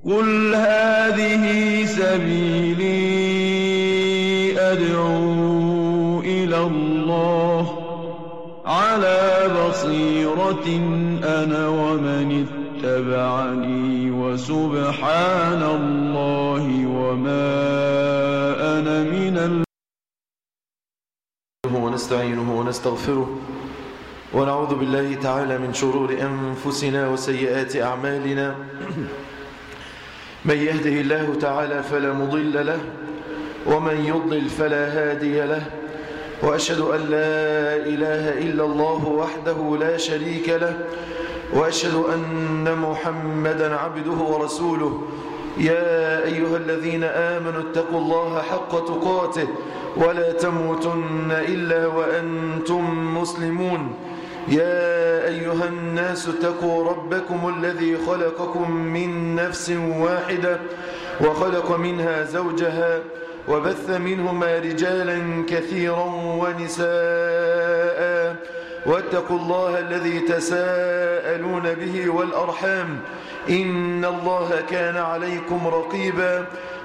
قل هذه سبيلي أدعو إلى الله على بصيرة أنا ومن اتبعني وسبحان الله وما أنا من ونستعينه ونستغفره ونعوذ بالله تعالى من شرور أنفسنا وسيئات أعمالنا. من يهده الله تعالى فلا مضل له ومن يضلل فلا هادي له، وأشهد أن لا إله إلا الله وحده لا شريك له، وأشهد أن محمدا عبده ورسوله. يا أيها الذين آمنوا اتقوا الله حق تقاته ولا تموتن إلا وأنتم مسلمون. يا أيها الناس اتقوا ربكم الذي خلقكم من نفس واحدة وخلق منها زوجها وبث منهما رجالا كثيرا ونساء، واتقوا الله الذي تساءلون به والأرحام إن الله كان عليكم رقيبا.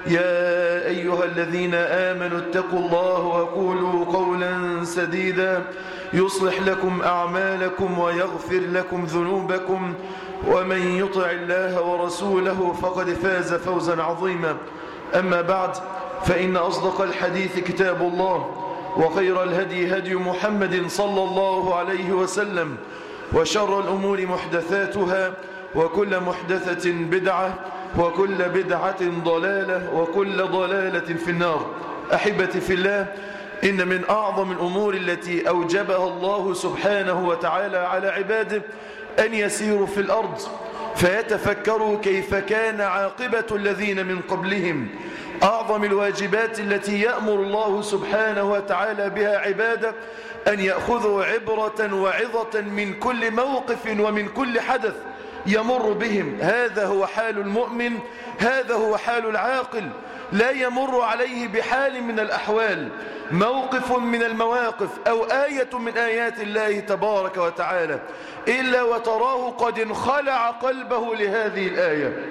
يا أيها الذين آمنوا اتقوا الله وقولوا قولا سديدا يصلح لكم أعمالكم ويغفر لكم ذنوبكم، ومن يطع الله ورسوله فقد فاز فوزا عظيما. أما بعد، فإن أصدق الحديث كتاب الله، وخير الهدي هدي محمد صلى الله عليه وسلم، وشر الأمور محدثاتها، وكل محدثة بدعة، وكل بدعة ضلالة، وكل ضلالة في النار. أحبتي في الله، إن من أعظم الأمور التي أوجبها الله سبحانه وتعالى على عباده أن يسيروا في الأرض فيتفكروا كيف كان عاقبة الذين من قبلهم. أعظم الواجبات التي يأمر الله سبحانه وتعالى بها عباده أن يأخذوا عبرة وعظة من كل موقف ومن كل حدث يمر بهم. هذا هو حال المؤمن، هذا هو حال العاقل. لا يمر عليه بحال من الأحوال موقف من المواقف أو آية من آيات الله تبارك وتعالى إلا وتراه قد انخلع قلبه لهذه الآية.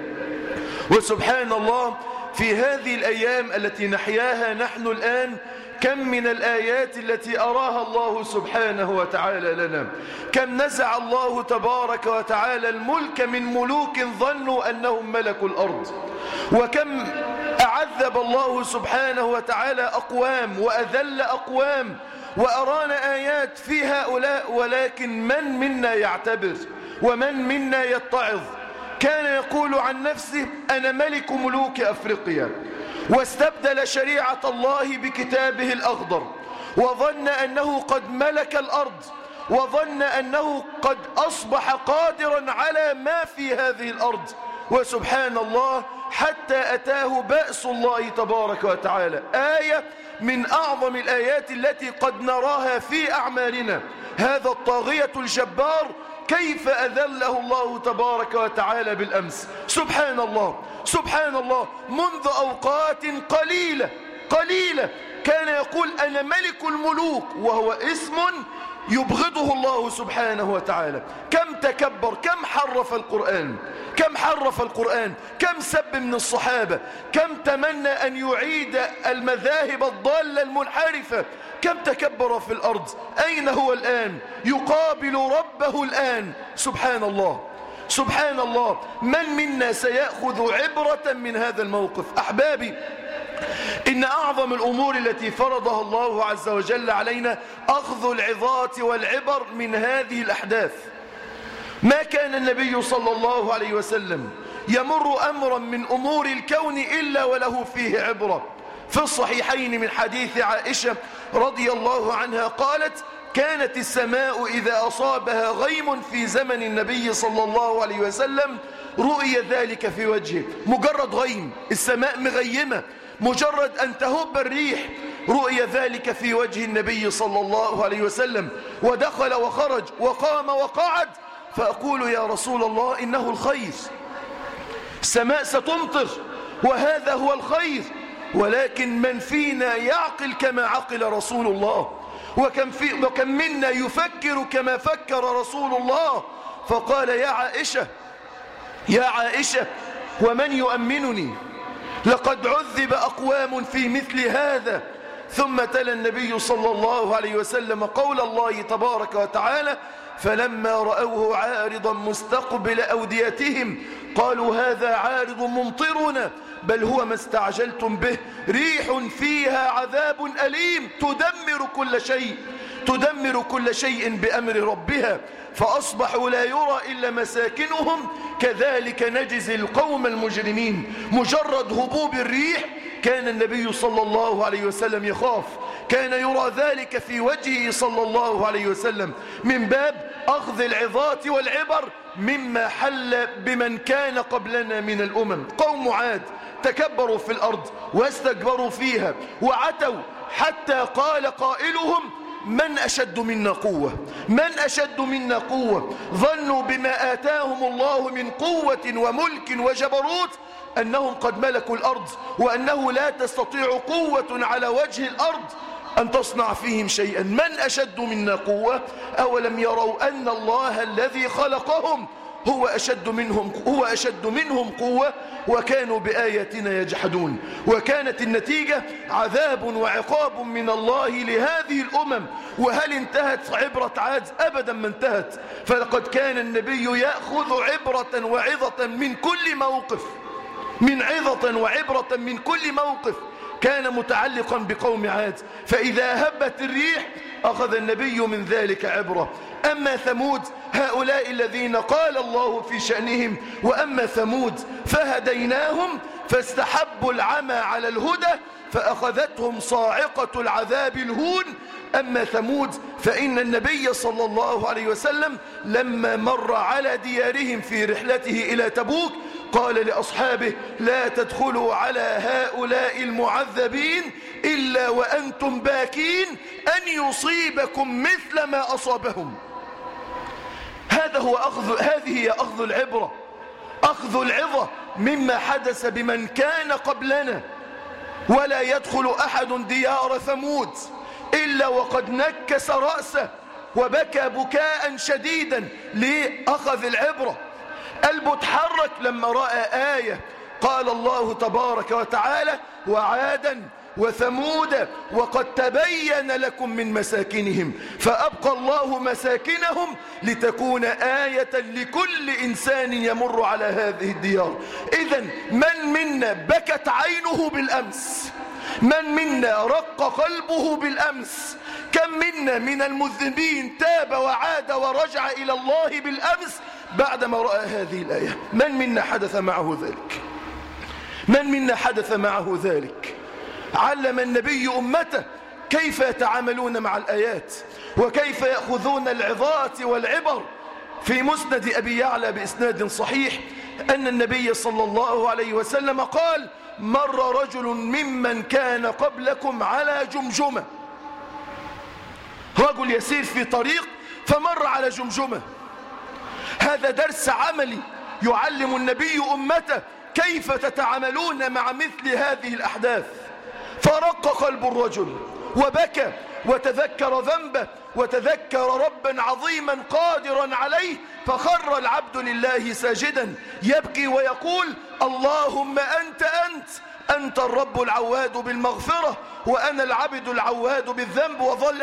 وسبحان الله، في هذه الأيام التي نحياها نحن الآن كم من الآيات التي أراها الله سبحانه وتعالى لنا. كم نزع الله تبارك وتعالى الملك من ملوك ظنوا أنهم ملكوا الأرض، وكم أعذب الله سبحانه وتعالى أقوام وأذل أقوام وأرانا آيات في هؤلاء، ولكن من منا يعتبر ومن منا يتعظ؟ كان يقول عن نفسه أنا ملك ملوك أفريقيا، واستبدل شريعة الله بكتابه الأخضر، وظن أنه قد ملك الأرض، وظن أنه قد أصبح قادرا على ما في هذه الأرض. وسبحان الله، حتى أتاه بأس الله تبارك وتعالى. آية من أعظم الآيات التي قد نراها في أعمالنا. هذا الطاغية الجبار كيف أذله الله تبارك وتعالى بالأمس. سبحان الله، سبحان الله، منذ أوقات قليلة كان يقول أنا ملك الملوك، وهو اسم يبغضه الله سبحانه وتعالى. كم تكبر، كم حرف القرآن، كم حرف القرآن، كم سب من الصحابة، كم تمنى أن يعيد المذاهب الضالة المنحرفة، كم تكبر في الأرض. أين هو الآن؟ يقابل ربه الآن. سبحان الله، سبحان الله. من منا سيأخذ عبرة من هذا الموقف؟ أحبابي، إن أعظم الأمور التي فرضها الله عز وجل علينا أخذ العظات والعبر من هذه الأحداث. ما كان النبي صلى الله عليه وسلم يمر أمرا من أمور الكون إلا وله فيه عبرة. في الصحيحين من حديث عائشة رضي الله عنها قالت كانت السماء إذا أصابها غيم في زمن النبي صلى الله عليه وسلم رؤي ذلك في وجهه. مجرد غيم، السماء مغيمة، مجرد أن تهب الريح، رؤي ذلك في وجه النبي صلى الله عليه وسلم، ودخل وخرج وقام وقعد، فأقول يا رسول الله إنه الخير، السماء ستمطر وهذا هو الخير. ولكن من فينا يعقل كما عقل رسول الله؟ وكم منا يفكر كما فكر رسول الله؟ فقال يا عائشة ومن يؤمنني؟ لقد عذب أقوام في مثل هذا. ثم تلا النبي صلى الله عليه وسلم قول الله تبارك وتعالى: فلما رأوه عارضا مستقبل أوديتهم قالوا هذا عارض ممطرنا بل هو ما استعجلتم به ريح فيها عذاب أليم تدمر كل شيء بأمر ربها فأصبحوا لا يرى إلا مساكنهم كذلك نجزي القوم المجرمين. مجرد هبوب الريح كان النبي صلى الله عليه وسلم يخاف، كان يرى ذلك في وجهه صلى الله عليه وسلم، من باب أخذ العظات والعبر مما حل بمن كان قبلنا من الأمم. قوم عاد تكبروا في الأرض واستكبروا فيها وعتوا حتى قال قائلهم: من أشد منا قوة؟ من أشد منا قوة؟ ظنوا بما آتاهم الله من قوة وملك وجبروت أنهم قد ملكوا الأرض، وأنه لا تستطيع قوة على وجه الأرض أن تصنع فيهم شيئا. من أشد منا قوة؟ أولم يروا أن الله الذي خلقهم هو أشد منهم قوة وكانوا بآياتنا يجحدون. وكانت النتيجة عذاب وعقاب من الله لهذه الأمم. وهل انتهت عبرة عاد؟ أبدا ما انتهت. فلقد كان النبي يأخذ عبرة وعظة من كل موقف كان متعلقا بقوم عاد. فإذا هبت الريح أخذ النبي من ذلك عبرة. أما ثمود هؤلاء الذين قال الله في شأنهم: وأما ثمود فهديناهم فاستحبوا العمى على الهدى فأخذتهم صاعقة العذاب الهون. أما ثمود فإن النبي صلى الله عليه وسلم لما مر على ديارهم في رحلته إلى تبوك قال لأصحابه: لا تدخلوا على هؤلاء المعذبين إلا وأنتم باكين أن يصيبكم مثل ما أصابهم. هذه هي أخذ العبرة، أخذ العظة مما حدث بمن كان قبلنا. ولا يدخل أحد ديار ثمود إلا وقد نكس رأسه وبكى بكاء شديدا لأخذ العبرة. قلبه اتحرك لما رأى آية قال الله تبارك وتعالى: وعادا وثمود وقد تبين لكم من مساكنهم فأبقى الله مساكنهم لتكون آية لكل إنسان يمر على هذه الديار. إذن من منا بكت عينه بالأمس؟ من منا رق قلبه بالأمس؟ كم منا من المذنبين تاب وعاد ورجع إلى الله بالأمس بعدما رأى هذه الآية؟ من منا حدث معه ذلك؟ علم النبي أمته كيف يتعاملون مع الآيات وكيف يأخذون العظات والعبر. في مسند أبي يعلى بإسناد صحيح أن النبي صلى الله عليه وسلم قال: مر رجل ممن كان قبلكم على جمجمة. رجل يسير في طريق فمر على جمجمة. هذا درس عملي يعلم النبي أمته كيف تتعاملون مع مثل هذه الأحداث. فرق قلب الرجل وبكى وتذكر ذنبه وتذكر ربا عظيما قادرا عليه، فخر العبد لله ساجدا يبكي ويقول: اللهم أنت الرب العواد بالمغفرة وأنا العبد العواد بالذنب. وظل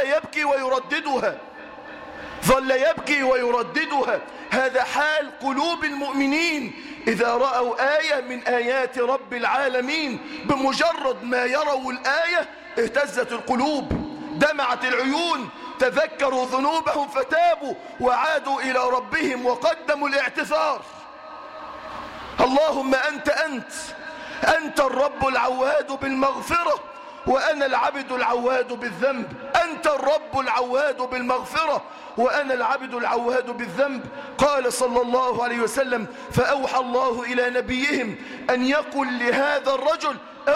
يبكي ويرددها. هذا حال قلوب المؤمنين إذا رأوا آية من آيات رب العالمين. بمجرد ما يروا الآية اهتزت القلوب، دمعت العيون، تذكروا ذنوبهم فتابوا وعادوا إلى ربهم وقدموا الاعتذار. اللهم أنت الرب العواد بالمغفرة وأنا العبد العواد بالذنب. أنت الرب العواد بالمغفرة وأنا العبد العواد بالذنب. قال صلى الله عليه وسلم: فأوحى الله إلى نبيهم أن يقول لهذا الرجل: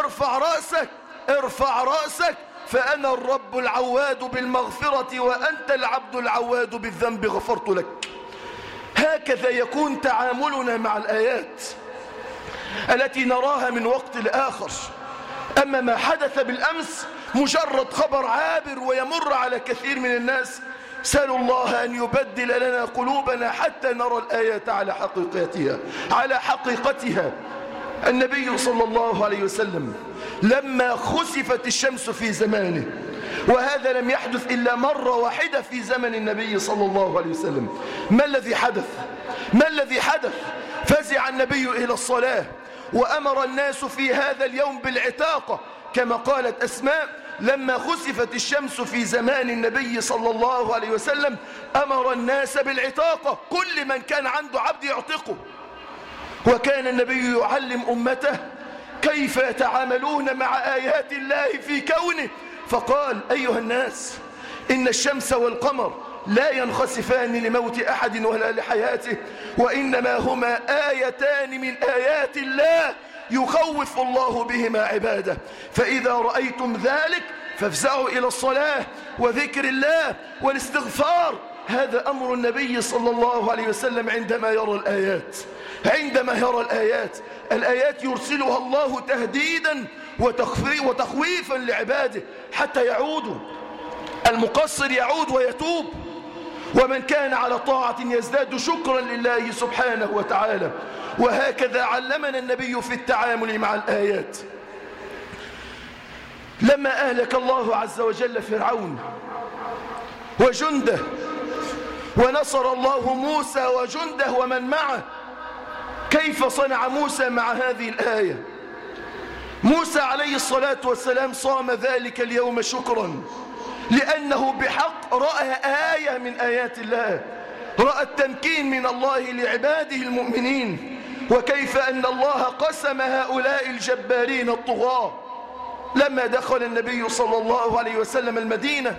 ارفع رأسك فأنا الرب العواد بالمغفرة وأنت العبد العواد بالذنب غفرت لك. هكذا يكون تعاملنا مع الآيات التي نراها من وقت لآخر. أما ما حدث بالأمس مجرد خبر عابر ويمر على كثير من الناس. سألوا الله أن يبدل لنا قلوبنا حتى نرى الآيات على حقيقتها. النبي صلى الله عليه وسلم لما خسفت الشمس في زمانه، وهذا لم يحدث إلا مرة واحدة في زمن النبي صلى الله عليه وسلم، ما الذي حدث؟ ما الذي حدث؟ فزع النبي إلى الصلاة وأمر الناس في هذا اليوم بالعتاقة، كما قالت أسماء: لما خسفت الشمس في زمان النبي صلى الله عليه وسلم أمر الناس بالعتاقة، كل من كان عنده عبد يعتقه. وكان النبي يعلم أمته كيف يتعاملون مع آيات الله في كونه، فقال: أيها الناس، إن الشمس والقمر لا ينخسفان لموت أحد ولا لحياته، وإنما هما آيتان من آيات الله يخوف الله بهما عباده، فإذا رأيتم ذلك فافزعوا إلى الصلاة وذكر الله والاستغفار. هذا أمر النبي صلى الله عليه وسلم عندما يرى الآيات. عندما يرى الآيات يرسلها الله تهديدا وتخويفا لعباده حتى يعودوا. المقصر يعود ويتوب، ومن كان على طاعة يزداد شكرا لله سبحانه وتعالى. وهكذا علمنا النبي في التعامل مع الآيات. لما أهلك الله عز وجل فرعون وجنده، ونصر الله موسى وجنده ومن معه، كيف صنع موسى مع هذه الآية؟ موسى عليه الصلاة والسلام صام ذلك اليوم شكرا، لأنه بحق رأى آية من آيات الله، رأى التمكين من الله لعباده المؤمنين، وكيف أن الله قسم هؤلاء الجبارين الطغاة. لما دخل النبي صلى الله عليه وسلم المدينة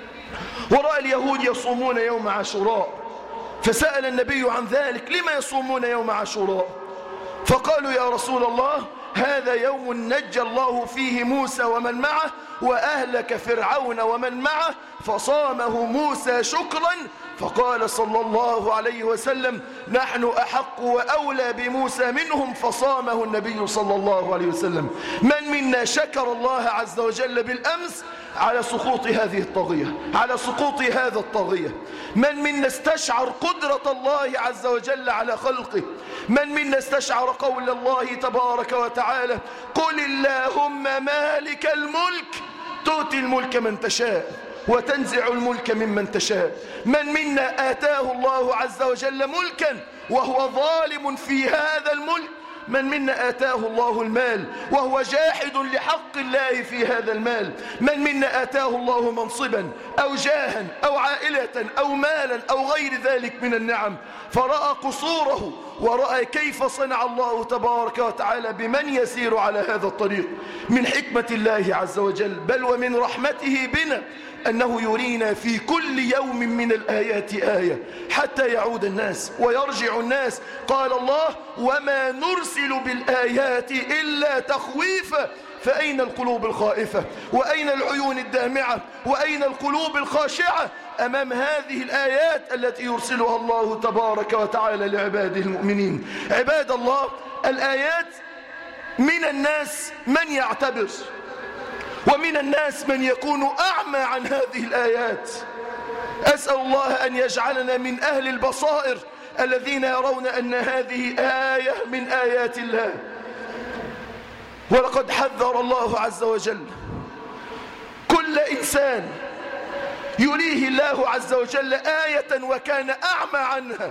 ورأى اليهود يصومون يوم عاشوراء، فسأل النبي عن ذلك: لما يصومون يوم عاشوراء؟ فقالوا: يا رسول الله، هذا يوم نجى الله فيه موسى ومن معه وأهلك فرعون ومن معه، فصامه موسى شكرا. فقال صلى الله عليه وسلم: نحن أحق وأولى بموسى منهم، فصامه النبي صلى الله عليه وسلم. من منا شكر الله عز وجل بالأمس على سقوط هذه الطاغية، على سقوط هذا الطاغية؟ من منا استشعر قدرة الله عز وجل على خلقه؟ من منا استشعر قول الله تبارك وتعالى: قل اللهم مالك الملك تؤتي الملك من تشاء وتنزع الملك ممن تشاء؟ من منا آتاه الله عز وجل ملكا وهو ظالم في هذا الملك؟ من منا آتاه الله المال وهو جاحد لحق الله في هذا المال؟ من منا آتاه الله منصبا أو جاها أو عائلة أو مالا أو غير ذلك من النعم فرأى قصوره ورأى كيف صنع الله تبارك وتعالى بمن يسير على هذا الطريق؟ من حكمة الله عز وجل بل ومن رحمته بنا أنه يرينا في كل يوم من الآيات آية حتى يعود الناس ويرجع الناس. قال الله: وما نرسل بالآيات إلا تخويفا. فأين القلوب الخائفة؟ وأين العيون الدامعة؟ وأين القلوب الخاشعة أمام هذه الآيات التي يرسلها الله تبارك وتعالى لعباده المؤمنين؟ عباد الله، الآيات من الناس من يعتبر، ومن الناس من يكون أعمى عن هذه الآيات. أسأل الله أن يجعلنا من أهل البصائر الذين يرون أن هذه آية من آيات الله. ولقد حذر الله عز وجل كل إنسان يريه الله عز وجل آية وكان أعمى عنها،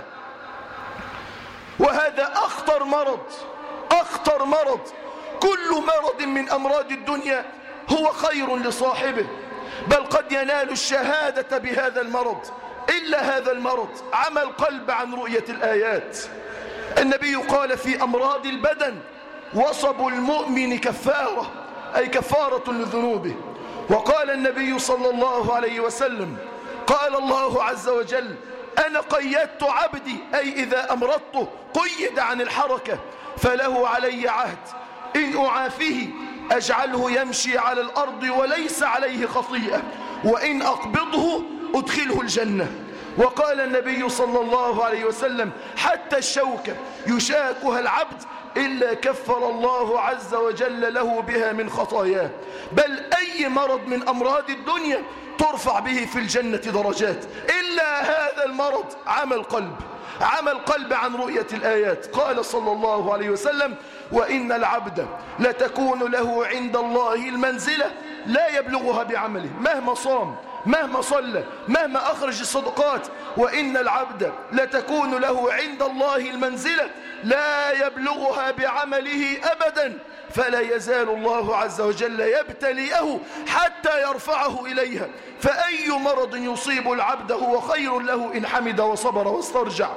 وهذا أخطر مرض، أخطر مرض. كل مرض من أمراض الدنيا هو خير لصاحبه، بل قد ينال الشهادة بهذا المرض، إلا هذا المرض عمى القلب عن رؤية الآيات. النبي قال في أمراض البدن: وصب المؤمن كفارة، أي كفارة لذنوبه. وقال النبي صلى الله عليه وسلم: قال الله عز وجل: أنا قيدت عبدي، أي إذا أمرضته قيد عن الحركة، فله علي عهد إن أعافيه أجعله يمشي على الأرض وليس عليه خطيئة، وإن أقبضه أدخله الجنة. وقال النبي صلى الله عليه وسلم: حتى الشوكة يشاكها العبد إلا كفر الله عز وجل له بها من خطاياه. بل أي مرض من أمراض الدنيا ترفع به في الجنة درجات، إلا هذا المرض عمى القلب، عمى القلب عن رؤية الآيات. قال صلى الله عليه وسلم: وإن العبد لتكون له عند الله المنزلة لا يبلغها بعمله، مهما صام، مهما صلى، مهما أخرج الصدقات، وإن العبد لتكون له عند الله المنزلة لا يبلغها بعمله أبدا، فلا يزال الله عز وجل يبتليه حتى يرفعه إليها. فأي مرض يصيب العبد هو خير له إن حمد وصبر واسترجع،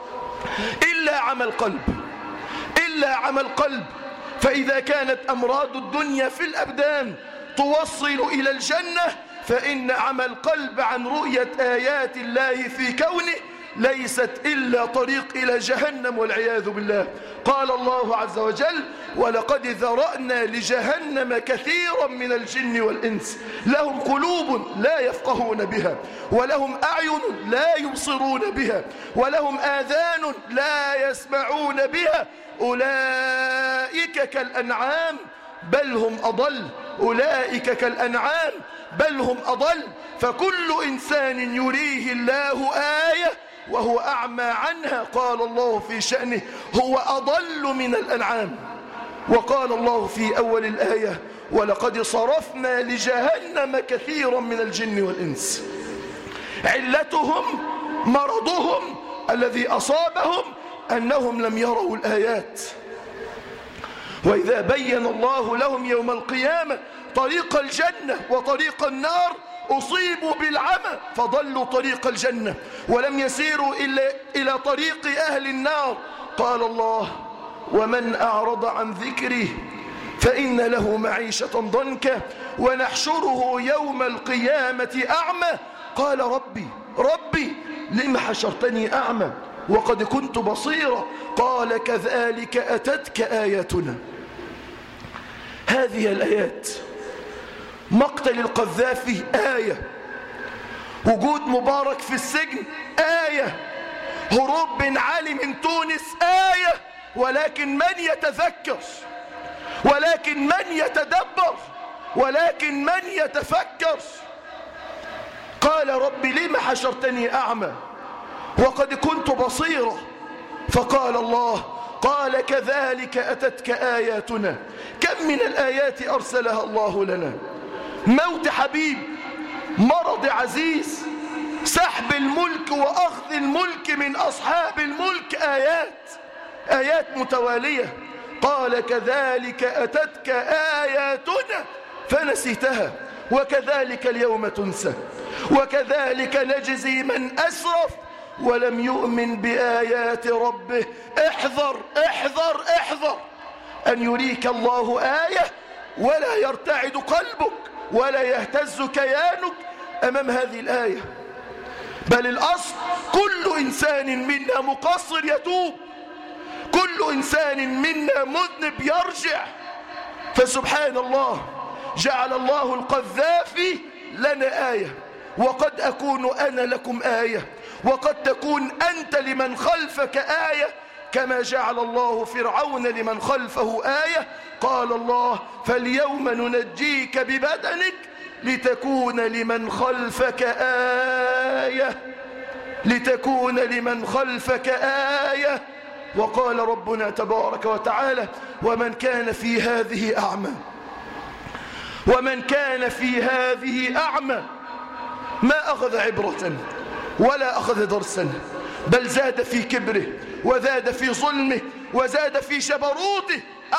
إلا عمى القلب، إلا عمى القلب. فإذا كانت أمراض الدنيا في الأبدان توصل إلى الجنة، فإن عمى القلب عن رؤية آيات الله في كونه ليست إلا طريق إلى جهنم والعياذ بالله. قال الله عز وجل: ولقد ذرأنا لجهنم كثيرا من الجن والإنس لهم قلوب لا يفقهون بها، ولهم أعين لا يبصرون بها، ولهم آذان لا يسمعون بها، أولئك كالأنعام بل هم أضل، أولئك كالأنعام بل هم أضل. فكل إنسان يريه الله آية وهو أعمى عنها، قال الله في شأنه: هو أضل من الأنعام. وقال الله في أول الآية: ولقد صرفنا لجهنم كثيرا من الجن والإنس. علتهم، مرضهم الذي أصابهم أنهم لم يروا الآيات. وإذا بين الله لهم يوم القيامة طريق الجنة وطريق النار أصيبوا بالعمى فضلوا طريق الجنة ولم يسيروا إلا إلى طريق أهل النار. قال الله: ومن أعرض عن ذكري فإن له معيشة ضنكا ونحشره يوم القيامة أعمى. قال: ربي لم حشرتني أعمى وقد كنت بصيرا. قال: كذلك أتتك آياتنا. هذه الآيات: مقتل القذافي آية، وجود مبارك في السجن آية، هروب بن علي من تونس آية، ولكن من يتذكر، ولكن من يتدبر، ولكن من يتفكر. قال: ربي لم حشرتني أعمى وقد كنت بصيرا. فقال الله: قال: كذلك أتتك آياتنا. كم من الآيات أرسلها الله لنا: موت حبيب، مرض عزيز، سحب الملك وأخذ الملك من أصحاب الملك، آيات متوالية. قال: كذلك أتتك آياتنا فنسيتها وكذلك اليوم تنسى وكذلك نجزي من أسرف ولم يؤمن بآيات ربه. احذر احذر احذر أن يريك الله آية ولا يرتعد قلبك ولا يهتز كيانك أمام هذه الآية. بل الأصل كل إنسان منا مقصر يتوب، كل إنسان منا مذنب يرجع. فسبحان الله، جعل الله القذافي لنا آية، وقد أكون أنا لكم آية، وقد تكون أنت لمن خلفك آية، كما جعل الله فرعون لمن خلفه آية. قال الله: فاليوم ننجيك ببدنك لتكون لمن خلفك آية، لتكون لمن خلفك آية. وقال ربنا تبارك وتعالى: ومن كان في هذه أعمى، ومن كان في هذه أعمى ما أخذ عبرة ولا أخذ درسا، بل زاد في كبره وزاد في ظلمه وزاد في جبروته.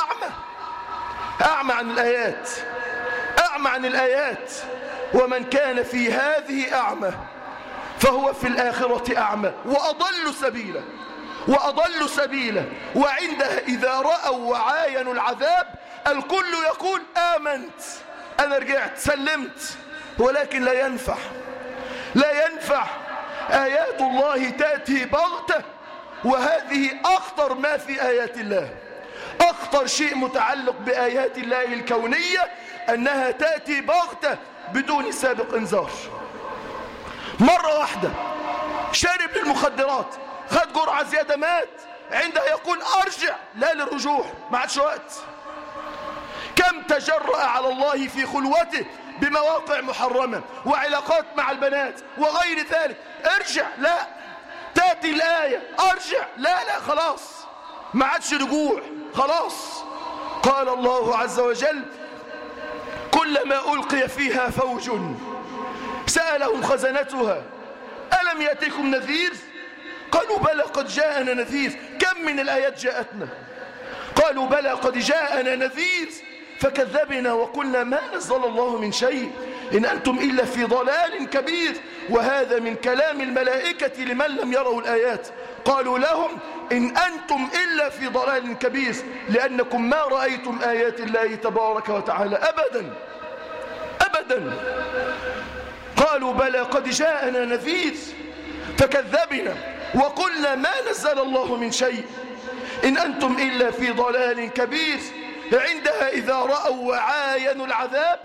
أعمى عن الآيات، أعمى عن الآيات. ومن كان في هذه أعمى فهو في الآخرة أعمى وأضل سبيلا، وأضل سبيلا. وعندها إذا رأوا وعاينوا العذاب الكل يقول: آمنت، أنا رجعت، سلمت. ولكن لا ينفع، لا ينفع. آيات الله تأتي بغتة، وهذه أخطر ما في آيات الله. أخطر شيء متعلق بآيات الله الكونية أنها تأتي بغتة بدون سابق إنذار. مرة واحدة شرب للمخدرات، خد جرعة زيادة، مات، عندها يقول أرجع، لا للرجوع، ما عادش وقت. كم تجرأ على الله في خلوته بمواقع محرمة وعلاقات مع البنات وغير ذلك، ارجع، لا، تأتي فهمت الآية أرجع، لا خلاص ما عادش رجوع خلاص. قال الله عز وجل كلما ألقي فيها فوج سألهم خزنتها ألم يأتكم نذير؟ قالوا بلى قد جاءنا نذير. كم من الآيات جاءتنا؟ قالوا بلى قد جاءنا نذير فكذبنا وقلنا ما نزل الله من شيء إن أنتم إلا في ضلال كبير. وهذا من كلام الملائكة لمن لم يروا الآيات. قالوا لهم إن أنتم إلا في ضلال كبير لأنكم ما رأيتم آيات الله تبارك وتعالى أبدا أبدا. قالوا بلى قد جاءنا نذير فكذبنا وقلنا ما نزل الله من شيء إن أنتم إلا في ضلال كبير. عندها إذا رأوا وعاينوا العذاب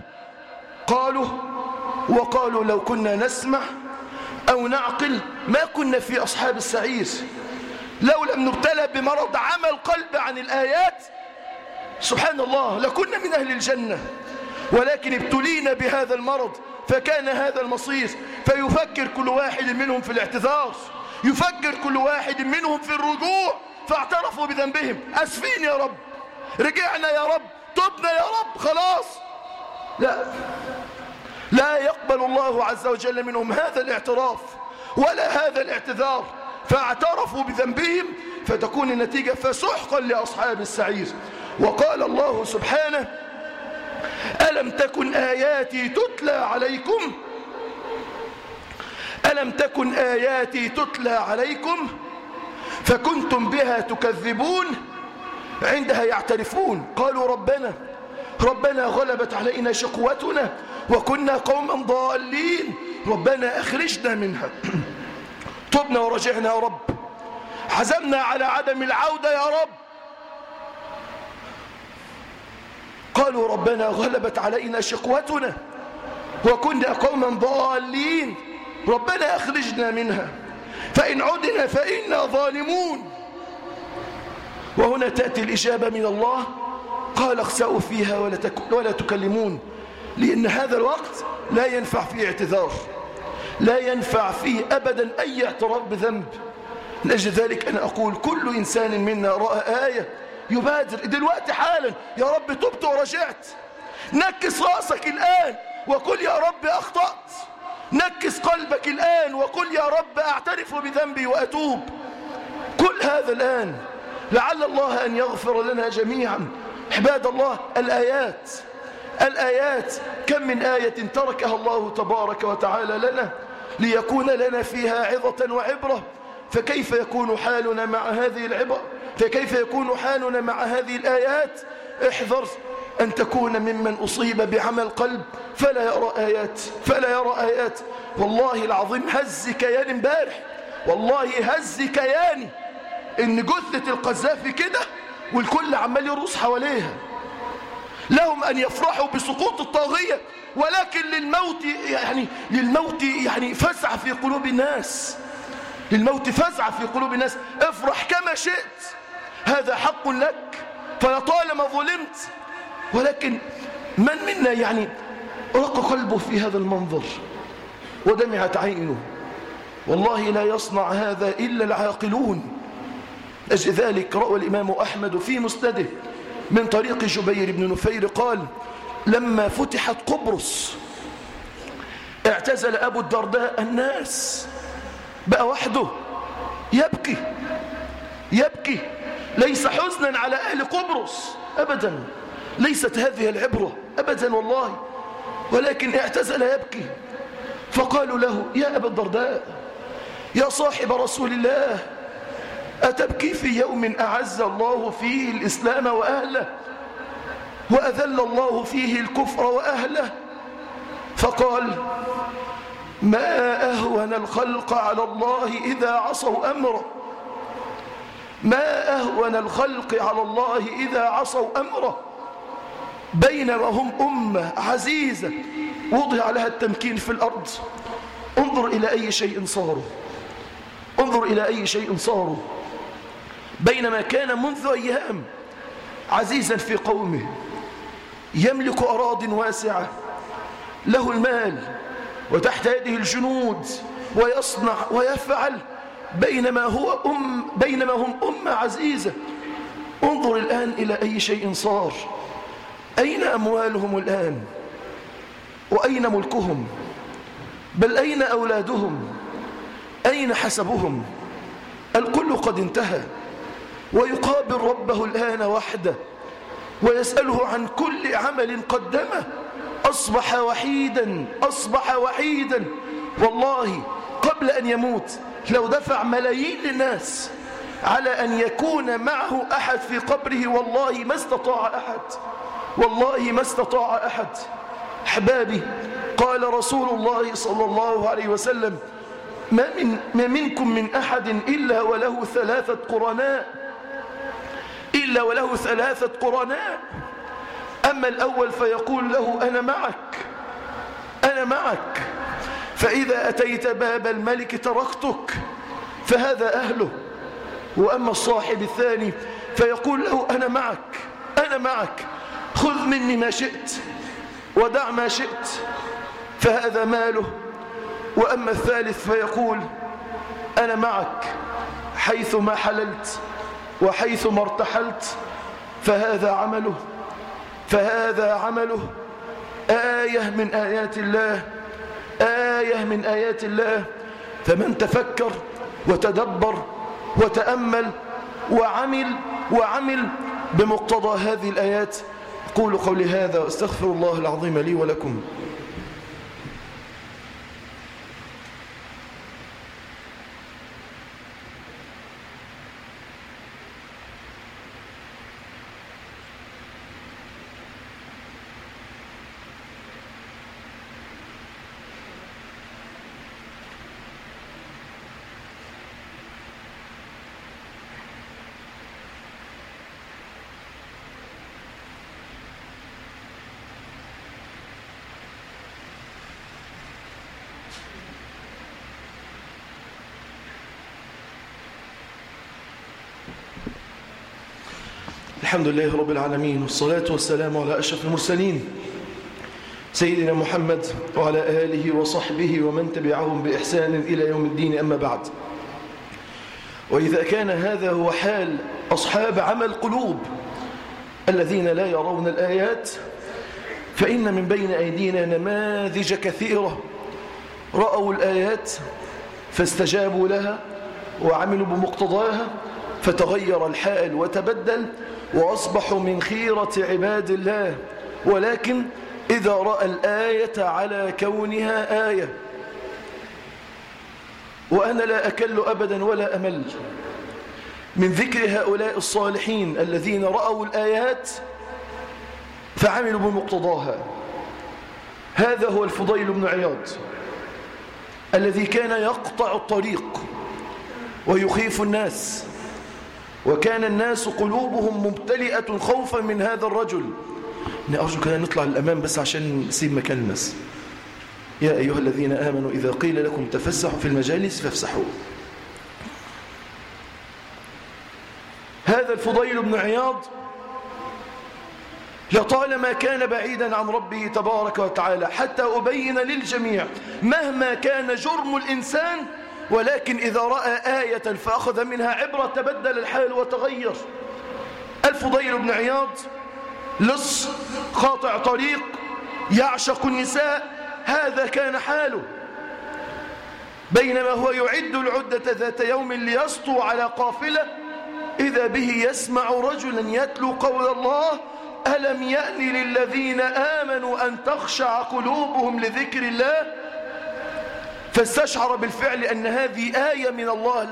وقالوا لو كنا نسمع أو نعقل ما كنا في أصحاب السعير. لو لم نبتلى بمرض عمى القلب عن الآيات سبحان الله لكنا من أهل الجنة، ولكن ابتلينا بهذا المرض فكان هذا المصير. فيفكر كل واحد منهم في الاعتذار، يفكر كل واحد منهم في الرجوع، فاعترفوا بذنبهم أسفين يا رب، رجعنا يا رب، تبنا يا رب، خلاص. لا يقبل الله عز وجل منهم هذا الاعتراف ولا هذا الاعتذار، فاعترفوا بذنبهم فتكون النتيجة فسحقا لأصحاب السعير. وقال الله سبحانه ألم تكن آياتي تتلى عليكم فكنتم بها تكذبون. عندها يعترفون قالوا ربنا غلبت علينا شقوتنا وكنا قوما ضالين ربنا أخرجنا منها. تبنا ورجعنا يا رب، عزمنا على عدم العودة يا رب. قالوا ربنا غلبت علينا شقوتنا وكنا قوما ضالين ربنا أخرجنا منها فإن عدنا فإنا ظالمون. وهنا تأتي الإجابة من الله قال اخسأوا فيها ولا تكلمون، لأن هذا الوقت لا ينفع فيه اعتذار، لا ينفع فيه أبدا أي اعتراف بذنب. لأجل ذلك أنا أقول كل إنسان منا رأى آية يبادر دلوقتي حالا يا رب تبت ورجعت. نكس رأسك الآن وقل يا رب أخطأت، نكس قلبك الآن وقل يا رب أعترف بذنبي وأتوب. كل هذا الآن لعل الله أن يغفر لنا جميعا. عباد الله الآيات كم من آية تركها الله تبارك وتعالى لنا ليكون لنا فيها عظة وعبرة. فكيف يكون حالنا مع هذه العبر؟ فكيف يكون حالنا مع هذه الآيات؟ احذر أن تكون ممن أصيب بعمى قلب فلا يرى آيات. والله العظيم هز كياني امبارح، والله هز كياني إن جثة القذافي كده والكل عمال يرقص حواليها. لهم أن يفرحوا بسقوط الطاغية، ولكن للموت يعني فزع في قلوب الناس، للموت فزع في قلوب الناس. افرح كما شئت، هذا حق لك، فلطالما ظلمت. ولكن من منا يعني رق قلبه في هذا المنظر ودمعت عينه؟ والله لا يصنع هذا إلا العاقلون. أجل ذلك روى الإمام أحمد في مسنده من طريق جبير بن نفير قال لما فتحت قبرص اعتزل أبو الدرداء الناس، بقى وحده يبكي ليس حزنا على أهل قبرص أبدا، ليست هذه العبرة أبدا والله، ولكن اعتزل يبكي. فقالوا له يا أبا الدرداء يا صاحب رسول الله أتبكي في يوم أعز الله فيه الإسلام وأهله وأذل الله فيه الكفر وأهله؟ فقال ما أهون الخلق على الله إذا عصوا أمره، ما أهون الخلق على الله إذا عصوا أمره، بينما هم أمة عزيزة وضع لها التمكين في الأرض. انظر إلى أي شيء صاروا، انظر إلى أي شيء صاروا. بينما كان منذ أيام عزيزا في قومه، يملك أراضٍ واسعة، له المال وتحت يده الجنود ويصنع ويفعل، بينما هم أمة عزيزة. انظر الآن إلى أي شيء صار. أين أموالهم الآن؟ وأين ملكهم؟ بل أين أولادهم؟ أين حسبهم؟ الكل قد انتهى، ويقابل ربه الآن وحده ويسأله عن كل عمل قدمه. أصبح وحيدا. والله قبل أن يموت لو دفع ملايين للناس على أن يكون معه أحد في قبره والله ما استطاع أحد. أحبابي، قال رسول الله صلى الله عليه وسلم: ما منكم من أحد إلا وله ثلاثة قرناء. أما الأول فيقول له: أنا معك، فإذا أتيت باب الملك تركتك، فهذا أهله. وأما الصاحب الثاني فيقول له: أنا معك، خذ مني ما شئت ودع ما شئت، فهذا ماله. وأما الثالث فيقول: أنا معك حيثما حللت وحيثما ارتحلت، فهذا عمله. آية من آيات الله. فمن تفكر وتدبر وتأمل وعمل بمقتضى هذه الآيات. أقول قولي هذا واستغفر الله العظيم لي ولكم. الحمد لله رب العالمين، والصلاة والسلام على أشرف المرسلين سيدنا محمد وعلى آله وصحبه ومن تبعهم بإحسان إلى يوم الدين. أما بعد، وإذا كان هذا هو حال أصحاب عمى القلوب الذين لا يرون الآيات، فإن من بين أيدينا نماذج كثيرة رأوا الآيات فاستجابوا لها وعملوا بمقتضاها، فتغير الحال وتبدل وأصبحوا من خيرة عباد الله. ولكن إذا رأى الآية على كونها آية، وأنا لا أكل أبدا ولا أمل من ذكر هؤلاء الصالحين الذين رأوا الآيات فعملوا بمقتضاها. هذا هو الفضيل بن عياض الذي كان يقطع الطريق ويخيف الناس، وكان الناس قلوبهم ممتلئة خوفا من هذا الرجل. أرجو كنا نطلع للأمام بس عشان نسيب مكان الناس. يا أيها الذين آمنوا إذا قيل لكم تفسحوا في المجالس فافسحوا. هذا الفضيل بن عياض لطالما كان بعيدا عن ربه تبارك وتعالى، حتى أبين للجميع مهما كان جرم الإنسان، ولكن إذا رأى آية فأخذ منها عبرة تبدل الحال وتغير. الفضيل بن عياض لص قاطع طريق يعشق النساء، هذا كان حاله. بينما هو يعد العدة ذات يوم ليسطو على قافلة، إذا به يسمع رجلا يتلو قول الله: ألم يأن للذين آمنوا أن تخشع قلوبهم لذكر الله. فاستشعر بالفعل أن هذه آية من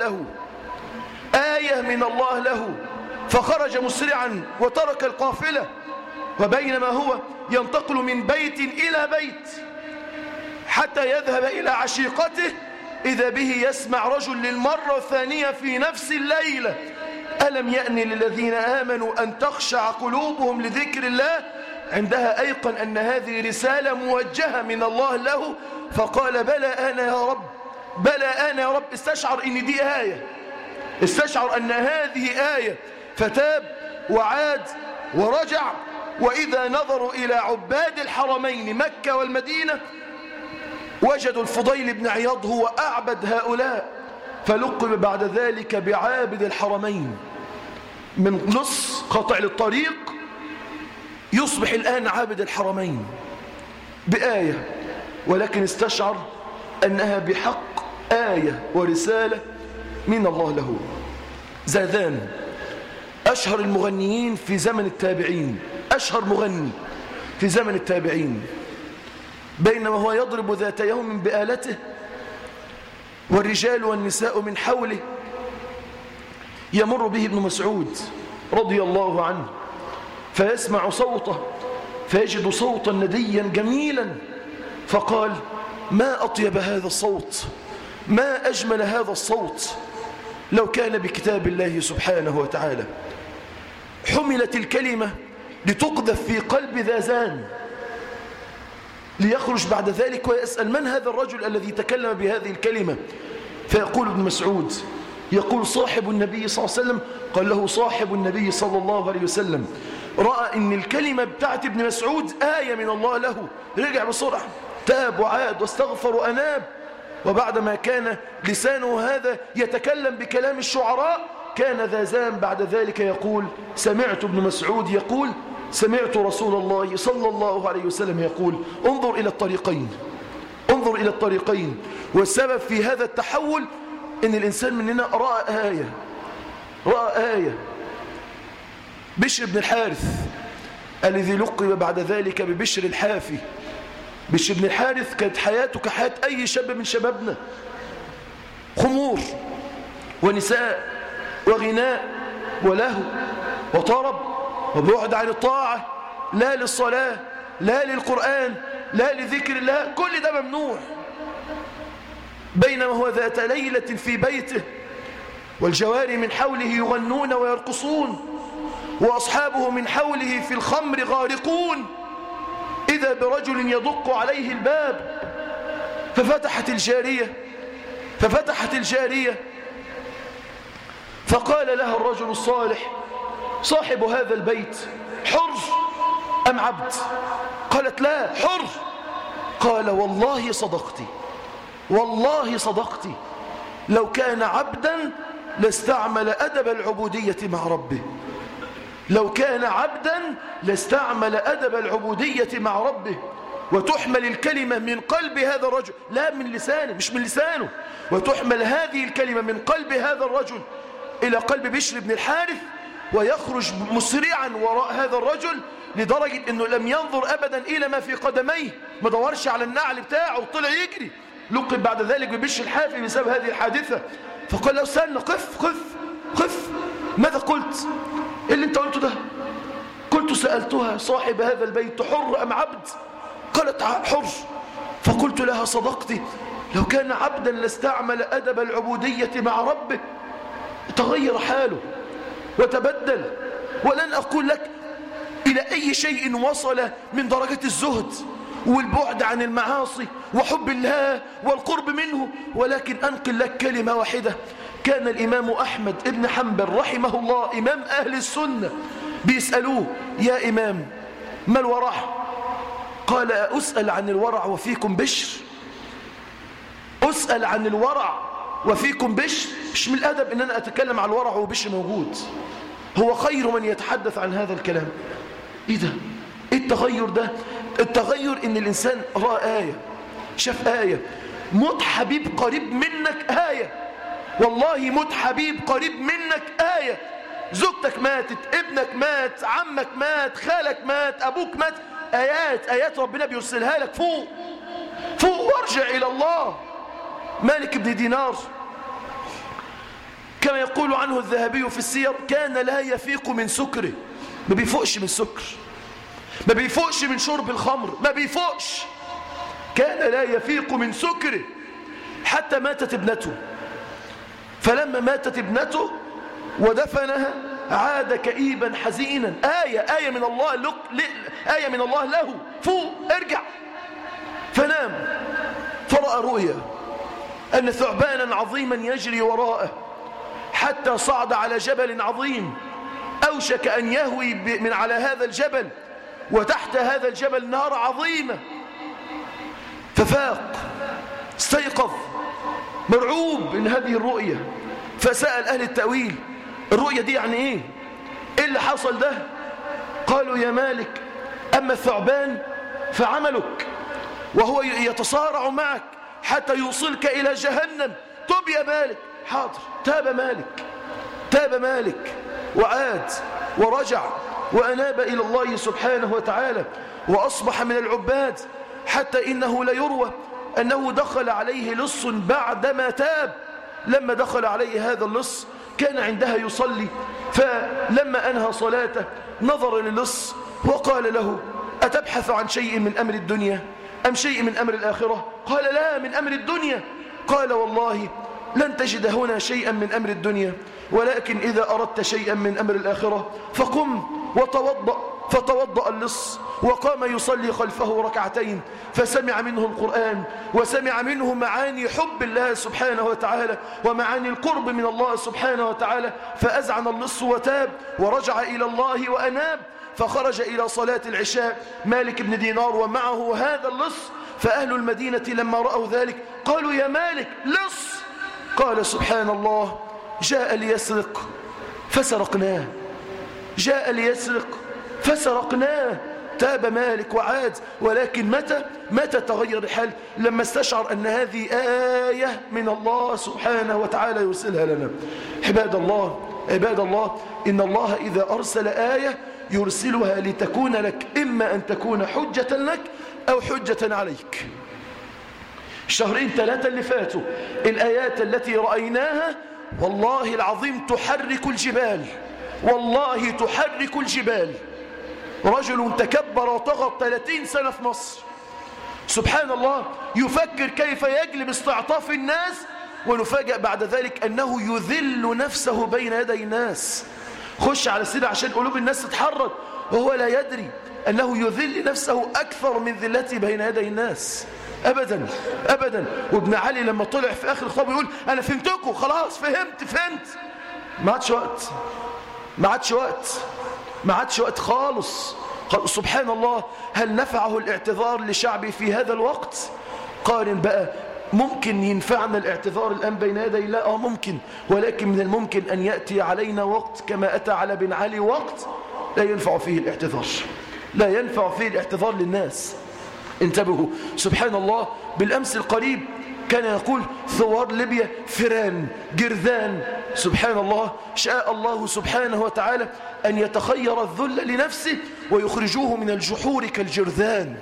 الله له، فخرج مسرعا وترك القافلة. وبينما هو ينتقل من بيت إلى بيت حتى يذهب إلى عشيقته، إذا به يسمع رجل للمرة الثانية في نفس الليلة: ألم يأن للذين آمنوا أن تخشع قلوبهم لذكر الله. عندها أيقن أن هذه رسالة موجهة من الله له، فقال: بلى أنا يا رب. استشعر أن دي آية، استشعر أن هذه آية، فتاب وعاد ورجع. وإذا نظروا إلى عباد الحرمين مكة والمدينة وجدوا الفضيل بن عياض هو أعبد هؤلاء، فلقب بعد ذلك بعابد الحرمين. من نص قاطع للطريق يصبح الآن عابد الحرمين بآية، ولكن استشعر أنها بحق آية ورسالة من الله له. زاذان أشهر المغنيين في زمن التابعين، أشهر مغني في زمن التابعين، بينما هو يضرب ذات يوم بآلته والرجال والنساء من حوله، يمر به ابن مسعود رضي الله عنه فيسمع صوته فيجد صوتا نديا جميلا، فقال: ما أطيب هذا الصوت، ما أجمل هذا الصوت، لو كان بكتاب الله سبحانه وتعالى. حملت الكلمة لتقذف في قلب ذازان ليخرج بعد ذلك ويسأل: من هذا الرجل الذي تكلم بهذه الكلمة؟ فيقول ابن مسعود، يقول: صاحب النبي صلى الله عليه وسلم. قال له صاحب النبي صلى الله عليه وسلم رأى ان الكلمة بتاعت ابن مسعود آية من الله له، رجع بسرعة، تاب وعاد واستغفر وأناب. وبعدما كان لسانه هذا يتكلم بكلام الشعراء، كان ذازان بعد ذلك يقول: سمعت ابن مسعود يقول: سمعت رسول الله صلى الله عليه وسلم يقول. انظر إلى الطريقين، انظر إلى الطريقين. والسبب في هذا التحول إن الإنسان مننا رأى آية، رأى آية. بشر بن الحارث الذي لقب بعد ذلك ببشر الحافي. بشر بن الحارث كانت حياته كحياة أي شاب من شبابنا، خمور ونساء وغناء ولهو وطرب وبعد عن الطاعة، لا للصلاة لا للقرآن لا لذكر الله، كل ده ممنوع. بينما هو ذات ليلة في بيته والجواري من حوله يغنون ويرقصون وأصحابه من حوله في الخمر غارقون، إذا برجل يدق عليه الباب ففتحت الجارية فقال لها الرجل الصالح صاحب هذا البيت: حر أم عبد؟ قالت: لا، حر. قال: والله صدقتي، والله صدقتي، لو كان عبدا لاستعمل أدب العبودية مع ربه، لو كان عبدا لاستعمل أدب العبودية مع ربه. وتحمل الكلمة من قلب هذا الرجل، لا من لسانه، مش من لسانه، وتحمل هذه الكلمة من قلب هذا الرجل إلى قلب بشر بن الحارث، ويخرج مسرعا وراء هذا الرجل لدرجة أنه لم ينظر أبدا إلى ما في قدميه، ما دورش على النعل بتاعه وطلع يجري. لقب بعد ذلك ببشر الحافي بسبب هذه الحادثة. فقال له: استنى، قف، ماذا قلت؟ إيه اللي انت قلته ده؟ قلت: سألتها صاحب هذا البيت: حر أم عبد؟ قالت: حر. فقلت لها: صدقتي، لو كان عبدا لاستعمل أدب العبودية مع ربه. تغير حاله وتبدل. ولن أقول لك إلى أي شيء وصل من درجة الزهد والبعد عن المعاصي وحب الله والقرب منه، ولكن أنقل لك كلمة واحدة. كان الإمام أحمد ابن حنبل رحمه الله إمام أهل السنة بيسألوه: يا إمام، ما الورع؟ قال: أسأل عن الورع وفيكم بشر؟ أسأل عن الورع وفيكم بشر؟ مش من الأدب إن أنا أتكلم عن الورع وبشر موجود، هو خير من يتحدث عن هذا الكلام. إيه ده؟ إيه التغير ده؟ التغير إن الإنسان رأى آية، شاف آية. موت حبيب قريب منك آية، والله موت حبيب قريب منك آية. زوجتك ماتت، ابنك مات، عمك مات، خالك مات، أبوك مات، آيات ربنا بيرسلها لك. فوق وارجع إلى الله. مالك بن دينار كما يقول عنه الذهبي في السير: كان لا يفيق من سكره، ما بيفوقش من سكر، ما بيفوقش من شرب الخمر، ما بيفوقش. كان لا يفيق من سكره حتى ماتت ابنته. فلما ماتت ابنته ودفنها عاد كئيبا حزينا. آية من الله آية من الله له. فوق، ارجع. فنام فرأى رؤيا أن ثعبانا عظيما يجري وراءه حتى صعد على جبل عظيم، أوشك أن يهوي من على هذا الجبل، وتحت هذا الجبل نار عظيمة. ففاق، استيقظ، مرعوب من هذه الرؤية، فسأل أهل التأويل الرؤية دي يعني إيه اللي حصل ده؟ قالوا يا مالك أما الثعبان فعملك وهو يتصارع معك حتى يوصلك إلى جهنم، تب يا مالك. حاضر. تاب مالك وعاد ورجع وأناب إلى الله سبحانه وتعالى وأصبح من العباد، حتى إنه ليروى أنه دخل عليه لص بعدما تاب. لما دخل عليه هذا اللص كان عندها يصلي، فلما أنهى صلاته نظر للص وقال له أتبحث عن شيء من أمر الدنيا أم شيء من أمر الآخرة؟ قال لا، من أمر الدنيا. قال والله لن تجد هنا شيئا من أمر الدنيا، ولكن إذا أردت شيئا من أمر الآخرة فقم وتوضأ. فتوضأ اللص وقام يصلي خلفه ركعتين، فسمع منه القرآن وسمع منه معاني حب الله سبحانه وتعالى ومعاني القرب من الله سبحانه وتعالى، فأذعن اللص وتاب ورجع إلى الله وأناب. فخرج إلى صلاة العشاء مالك بن دينار ومعه هذا اللص، فأهل المدينة لما رأوا ذلك قالوا يا مالك لص. قال سبحان الله جاء ليسرق فسرقناه، جاء ليسرق فسرقناه. تاب مالك وعاد، ولكن متى تغير الحال؟ لما استشعر أن هذه آية من الله سبحانه وتعالى يرسلها لنا. عباد الله، إن الله إذا أرسل آية يرسلها لتكون لك، إما أن تكون حجة لك أو حجة عليك. الشهرين 3 اللي فاتوا الآيات التي رأيناها والله العظيم تحرك الجبال، والله تحرك الجبال. رجل تكبر وطغى 30 سنة في مصر، سبحان الله، يفكر كيف يجلب استعطاف الناس، ونفاجأ بعد ذلك أنه يذل نفسه بين يدي الناس. خش على السيدة عشان قلوب الناس تتحرك وهو لا يدري أنه يذل نفسه أكثر من ذلته بين يدي الناس. أبدا أبدا. وابن علي لما طلع في آخر الخطاب يقول أنا فهمتكم خلاص، فهمت. ما عادش وقت خالص. سبحان الله. هل نفعه الاعتذار لشعبه في هذا الوقت؟ قارن بقى، ممكن ينفعنا الاعتذار الآن بين يدي الله؟ ممكن، ولكن من الممكن أن يأتي علينا وقت كما أتى على بن علي وقت لا ينفع فيه الاعتذار للناس. انتبهوا. سبحان الله. بالأمس القريب كان يقول ثوار ليبيا فيران جرذان. سبحان الله. شاء الله سبحانه وتعالى أن يتخير الذل لنفسه ويخرجوه من الجحور كالجرذان.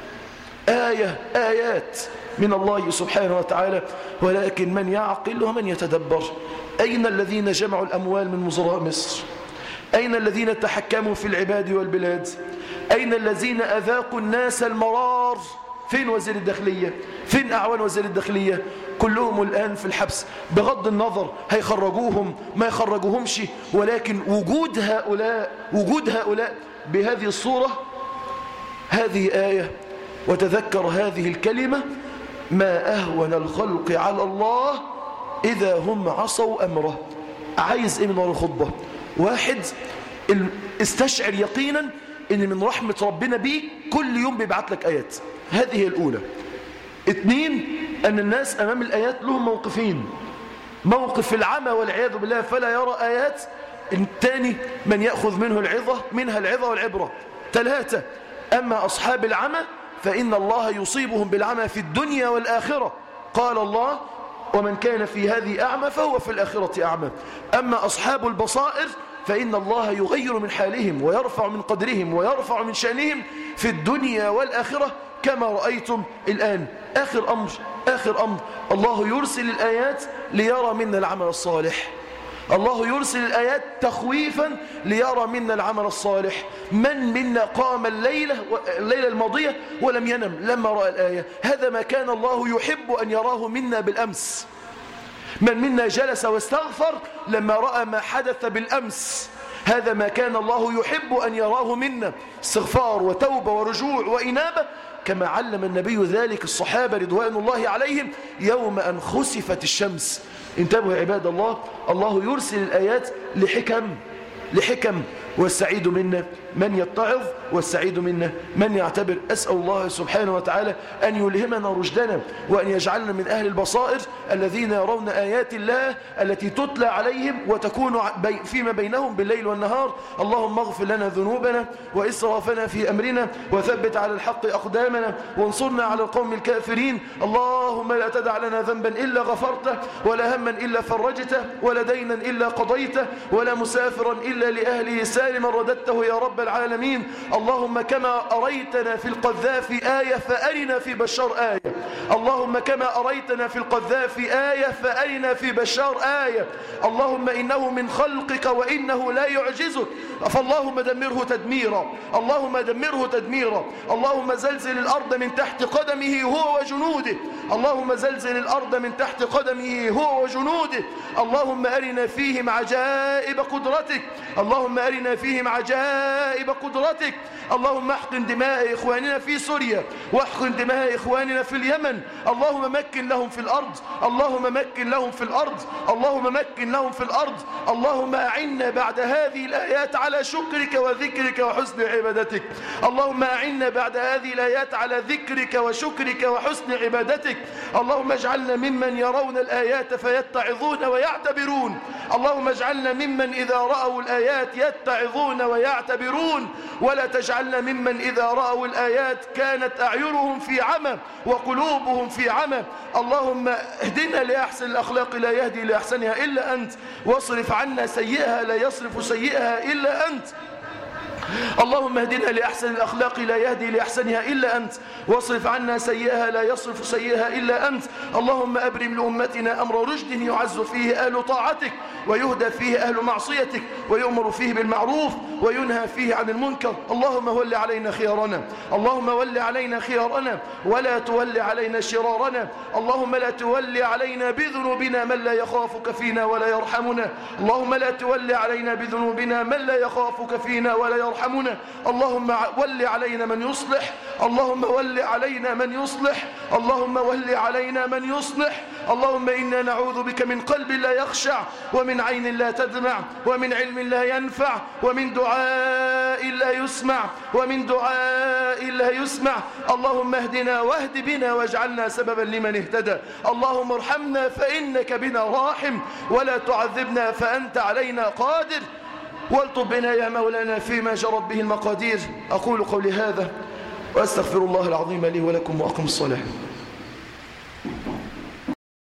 آيات من الله سبحانه وتعالى، ولكن من يعقل ومن يتدبر. أين الذين جمعوا الأموال من وزراء مصر؟ أين الذين تحكموا في العباد والبلاد؟ أين الذين أذاقوا الناس المرار؟ فين وزير الداخلية؟ فين أعوان وزير الداخلية؟ كلهم الآن في الحبس، بغض النظر هيخرجوهم ما يخرجوهمش، ولكن وجود هؤلاء بهذه الصورة هذه آية. وتذكر هذه الكلمة: ما أهون الخلق على الله إذا هم عصوا أمره. عايز إيه من ورا الخطبة؟ واحد، استشعر يقينا إن من رحمة ربنا بيك كل يوم بيبعت لك آيات، هذه هي الأولى. 2، أن الناس أمام الآيات لهم موقفين: موقف العمى والعياذ بالله فلا يرى آيات. الثاني من يأخذ منها العظة والعبرة. 3، أما أصحاب العمى فإن الله يصيبهم بالعمى في الدنيا والآخرة. قال الله: ومن كان في هذه أعمى فهو في الآخرة أعمى. أما أصحاب البصائر فإن الله يغير من حالهم ويرفع من قدرهم ويرفع من شأنهم في الدنيا والآخرة كما رأيتم الآن. آخر أمر، الله يرسل الآيات ليرى منا العمل الصالح. الله يرسل الآيات تخويفا ليرى منا العمل الصالح. من منا قام الليلة الماضية ولم ينم لما رأى الآية؟ هذا ما كان الله يحب أن يراه منا بالأمس. من منا جلس واستغفر لما رأى ما حدث بالأمس؟ هذا ما كان الله يحب أن يراه منا، استغفار وتوبة ورجوع وإنابة، كما علم النبي ذلك الصحابة رضوان الله عليهم يوم أن خسفت الشمس. انتبهوا يا عباد الله. الله يرسل الآيات لحكم، والسعيد منا من يتعظ والسعيد منا من يعتبر. أسأل الله سبحانه وتعالى أن يلهمنا رشدنا وأن يجعلنا من أهل البصائر الذين يرون آيات الله التي تتلى عليهم وتكون فيما بينهم بالليل والنهار. اللهم اغفر لنا ذنوبنا وإسرافنا في أمرنا وثبت على الحق أقدامنا وانصرنا على القوم الكافرين. اللهم لا تدع لنا ذنبا إلا غفرته ولا هما إلا فرجته ولا دينا إلا قضيته ولا مسافرا إلا لأهله سالما رددته يا رب العالمين. اللهم كما أريتنا في القذافي آية فأرنا في بشار آية. اللهم كما أريتنا في القذافي آية فأرنا في بشار آية. اللهم إنه من خلقك وإنه لا يعجزك فاللهم دمره تدميرا. اللهم دمره تدميرا. اللهم زلزل الأرض من تحت قدمه هو وجنوده. اللهم زلزل الأرض من تحت قدمه هو وجنوده. اللهم أرنا فيهم عجائب قدرتك. اللهم أرنا فيهم عجائب قدرتك. اللهم احقن دماء إخواننا في سوريا واحقن دماء إخواننا في اليمن. اللهم مكن لهم في الأرض. اللهم مكن لهم في الأرض. اللهم مكن لهم في الأرض. اللهم أعنا بعد هذه الآيات على شكرك وذكرك وحسن عبادتك. اللهم أعنا بعد هذه الآيات على ذكرك وشكرك وحسن عبادتك. اللهم اجعلنا ممن يرون الآيات فيتعظون ويعتبرون. اللهم اجعلنا ممن إذا رأوا الآيات يتعظون ويعتبرون ولا تجعلنا ممن إذا رأوا الآيات كانت أعينهم في عمى وقلوبهم في عمى. اللهم اهدنا لأحسن الأخلاق لا يهدي لأحسنها إلا أنت واصرف عنا سيئها لا يصرف سيئها إلا أنت. اللهم اهدنا لأحسن الأخلاق لا يهدي لأحسنها إلا أنت واصرف عنا سيئها لا يصرف سيئها إلا أنت. اللهم أبرم لأمتنا أمر رشد يعز فيه أهل طاعتك ويهدى فيه أهل معصيتك ويؤمر فيه بالمعروف وينهى فيه عن المنكر. اللهم ول علينا خيارنا. اللهم ول علينا خيارنا ولا تول علينا شرارنا. اللهم لا تول علينا بذنوبنا من لا يخافك فينا ولا يرحمنا. اللهم لا تول علينا بذنوبنا من لا يخافك فينا ولا يرحمنا. اللهم ول علينا من يصلح. اللهم ول علينا من يصلح. اللهم ول علينا من يصلح. اللهم إنا نعوذ بك من قلب لا يخشع ومن عين لا تدمع ومن علم لا ينفع ومن دعاء لا يسمع ومن دعاء لا يسمع. اللهم اهدنا واهد بنا واجعلنا سببا لمن اهتدى. اللهم ارحمنا فإنك بنا راحم ولا تعذبنا فأنت علينا قادر والطب بنا يا مولانا فيما جرت به المقادير. أقول قولي هذا وأستغفر الله العظيم لي ولكم وأقم الصلاة.